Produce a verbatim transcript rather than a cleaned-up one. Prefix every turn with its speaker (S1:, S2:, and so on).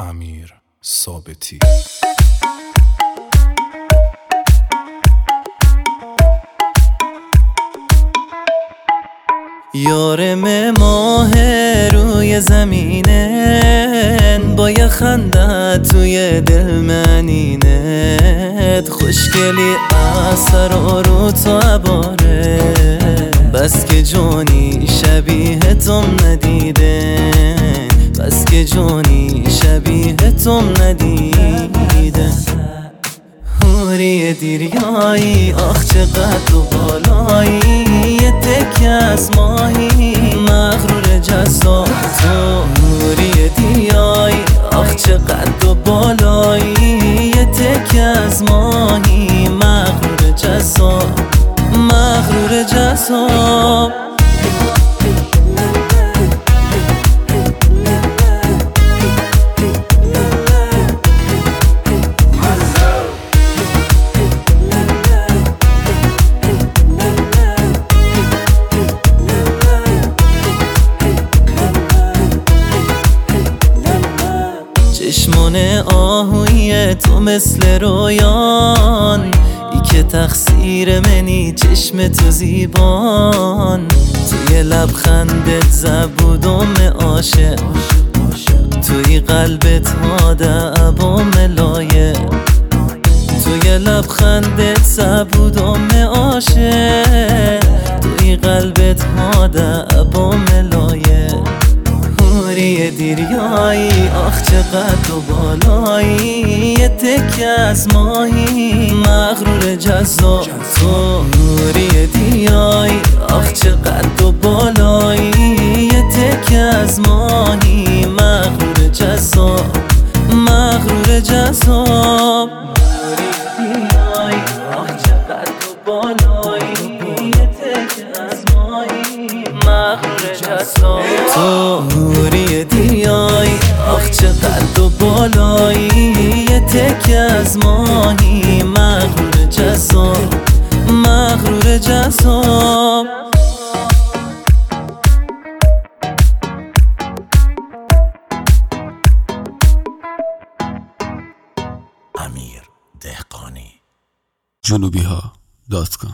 S1: امیر ثابتی.
S2: یارم ماه روی زمینن، با یه خندت توی دل منینت. خوشگلی اثر رو تو عباره، بس که جونی شبیه تم ندیدن، بس که جونی شبیه تم ندیدن. حوری دیریایی آخ چقدر تو بالایی، یه تکه از ماهی مغرور جذاب تو. حوری دیریایی آخ چقدر تو بالایی، یه تکه از ماهی مغرور جذاب، مغرور جذاب. چشمان آهوی تو مثل رویان، ای که تقصیر منی چشم تو زیبان. توی لبخندت زبودم عاشق، توی قلبت مادعبم لایه. توی لبخندت زبودم عاشق، توی قلبت مادعبم لایه. حوری دیریایی آخ چقدر تو بالایی، یه تکه از ماهی مغرور جذاب تو. حوری دیریایی آخ چقدر تو بالایی، یه تکه از ماهی مغرور جذاب، مغرور جذاب. حوری دیریایی آخ چقدر تو بالایی، یه تکه از ماهی مغرور جذاب تو. حوری دیریایی آخ چقدر تو بالایی، یه تکه از ماهی مغرور جذاب، مغرور جذاب.
S1: امیر دهقانی. جنوبی ها دات کام